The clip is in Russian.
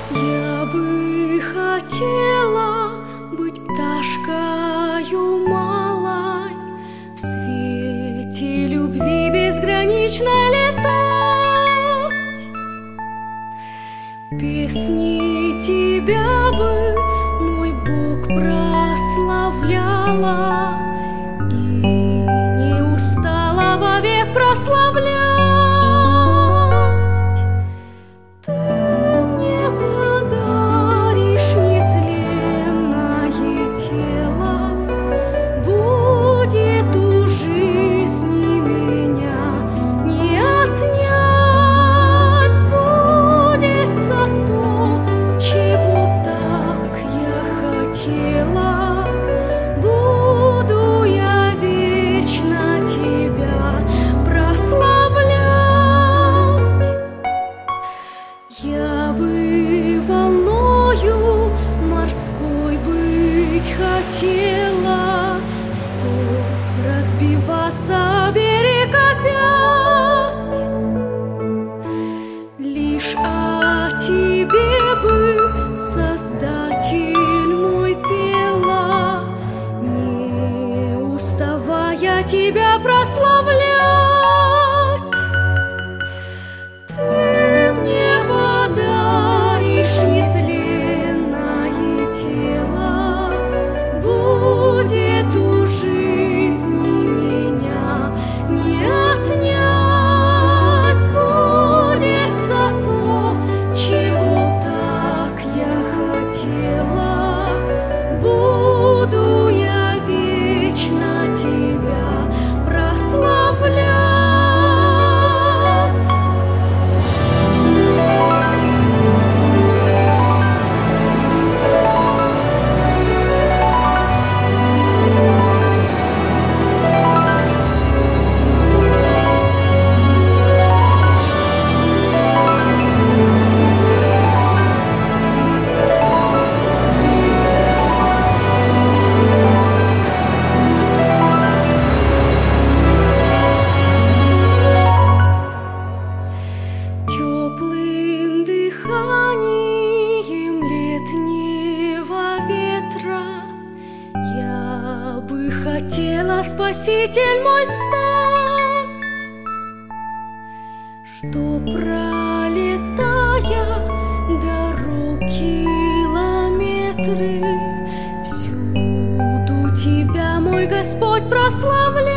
Я бы хотела быть пташкою малой, в свете любви безграничной летать. Песни тебя бы, мой Бог, прославляла и не устала вовек прославлять. Я бы волною морской быть хотела, чтоб разбиваться о берег опять. Лишь о тебе бы, Создатель мой, пела, не уставая тебя прославлять. Я бы хотела, Спаситель мой, стать, что, пролетая дорог километры, всюду тебя, мой Господь, прославляет.